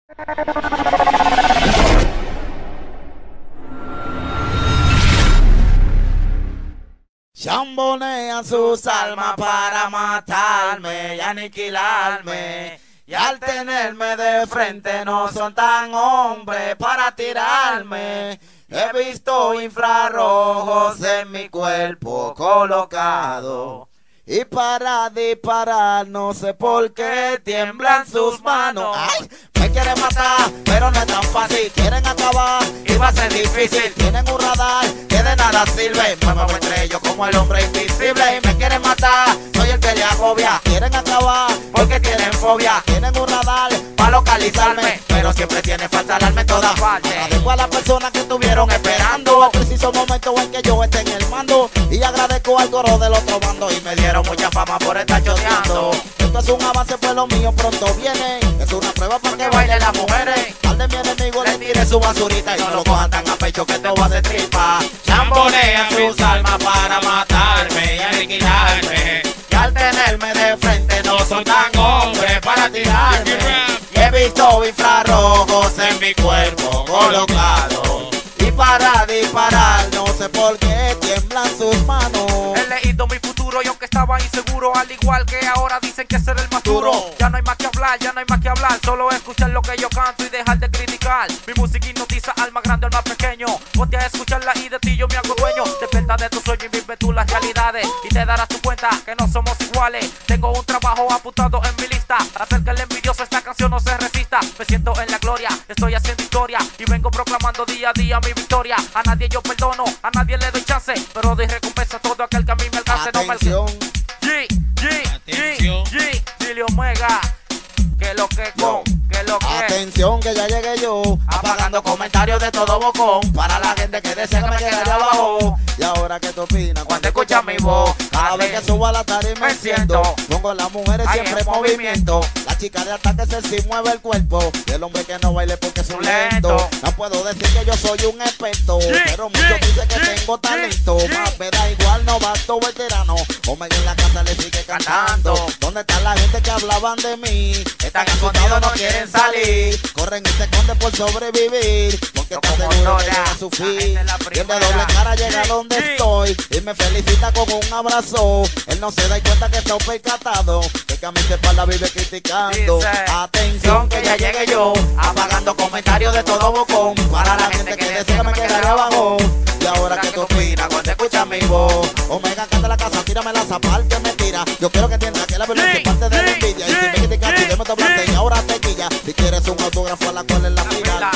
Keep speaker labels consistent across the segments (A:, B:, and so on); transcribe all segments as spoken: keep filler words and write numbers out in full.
A: Chambonean sus almas para matarme y aniquilarme. Y al tenerme de frente no son tan hombres para tirarme. He visto infrarrojos en mi cuerpo colocado. Y para disparar no sé por qué tiemblan sus manos. ¡Ay! Me quieren matar, pero no es tan fácil. Quieren acabar y va a ser difícil. Tienen un radar que de nada sirve. Me muevo entre ellos como el hombre invisible. Y me quieren matar, soy el que le agobia. Quieren acabar porque tienen fobia. Tienen un radar para localizarme, pero siempre tiene falta alarme en todas partes. Agradezco a las personas que estuvieron esperando el preciso momento en que yo esté en el mando. Y agradezco al coro del otro bando. Y me dieron mucha fama por estar choteando. Esto es un avance, pues lo mío pronto viene. Es una prueba para que bailen las mujeres. Al de mi enemigo le tire su basurita y no lo cojan tan a pecho que te voy a hacer tripa. Chambonean sus almas para matarme y aniquilarme. Y al tenerme de frente no son tan hombres para tirarme. Y he visto infrarrojos en mi cuerpo colocado. Y para disparar no sé por qué tiemblan sus manos.
B: He leído mi futuro y aunque estaba inseguro, al igual que ahora dicen que ser el más duro. Ya no hay más que hablar, ya no hay más que hablar, solo escuchar lo que yo canto y dejar de criticar. Mi música hipnotiza al más grande, al más pequeño. Ponte a escucharla y de ti yo me hago dueño. Despierta de tu sueño y vive tú las realidades y te darás tu cuenta que no somos iguales. Tengo un trabajo apuntado en mi lista para hacer que el envidioso esta canción no se resista. Me siento en la gloria, estoy haciendo historia y vengo proclamando día a día mi victoria. A nadie yo perdono, a nadie le doy chance, pero doy recompensa a todo aquel que a mí me alcance.
A: Atención.
B: No me... G, G, G, G, Dile Omega, que lo que con, que lo que.
A: Atención que ya llegué yo, apagando comentarios de todo bocón, para la gente que desea que me quede allá abajo. Y ahora que tú opinas cuando escuchas mi voz, cada vez que subo a la tarima me siento, pongo a las mujeres siempre en movimiento. La chica de ataque se sí mueve el cuerpo, y el hombre que no baile porque es un lento. No puedo decir que yo soy un experto, pero muchos dicen que tengo talento. Más me da igual, novato, veterano, Omega en la casa le sigue cantando. ¿Dónde está la gente que hablaban de mí? Están escondidos, no quieren salir, corren y se esconden por sobrevivir, porque están seguros que llega a su fin. Y el de doble cara llega a donde estoy y me felicita con un abrazo. Él no se da cuenta que está percatado, que a mi espalda vive criticando. Atención que ya llegué yo, apagando comentarios de todo bocón, para la gente que desea que me quede abajo. Y ahora que tú opinas cuando escuchas mi voz, Omega canta la casa, tírame la zapal que me tira. Yo quiero que entiendas que la violencia es parte de la envidia. Y si me criticaste, yo me te planté y ahora te quilla. Si quieres un autógrafo a la cual es la final.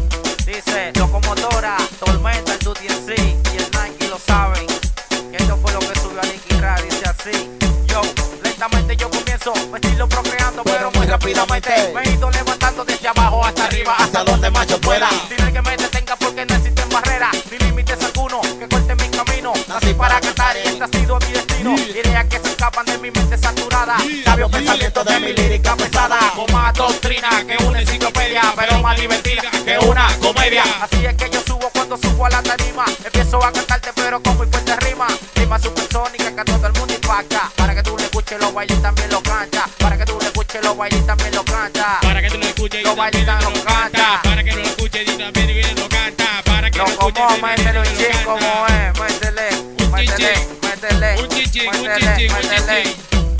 B: Dice Locomotora, Tormenta, el Duty en sí y el Nike lo saben. Que esto fue lo que subió a Nicky Ra, dice así. Yo, lentamente yo comienzo, me estilo procreando, pero muy rápidamente me he ido levantando desde abajo hasta arriba, hasta donde macho pueda. Sin el que me detenga porque no existen barreras ni límites alguno que corten mi camino. Nací para cantar y este ha sido mi destino. Ideas que se escapan de mi mente saturada, sabios pensamientos de mi lírica pesada. Con más doctrina que una enciclopedia, pero más divertida que una comedia. Así es que yo subo cuando subo a la tarima, empiezo a cantarte pero con muy fuerte rima. Rima supersónica que a todo el mundo impacta, para que tú le escuches los bailes también lo canta. Para que tú le escuches los bailes también lo canta.
C: Para que tú lo escuches y también lo canta. Para que tú lo escuches y también lo canta. Para que lo escuches y también lo canta.
B: Como es, métele, métele, métele,
C: un chichín, un chichín, un chichín.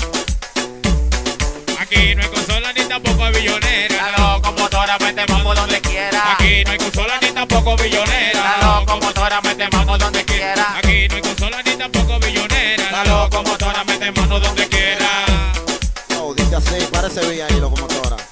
C: Aquí no hay consola ni tampoco billonera.
B: La locomotora mete mambo donde quiera.
C: Aquí no hay consola ni tampoco billonera.
B: La locomotora mete mambo donde quiera.
C: Aquí no hay consola ni tampoco billonera.
B: La locomotora mete mano donde quiera.
A: No, dice así, parece bien ahí, locomotora.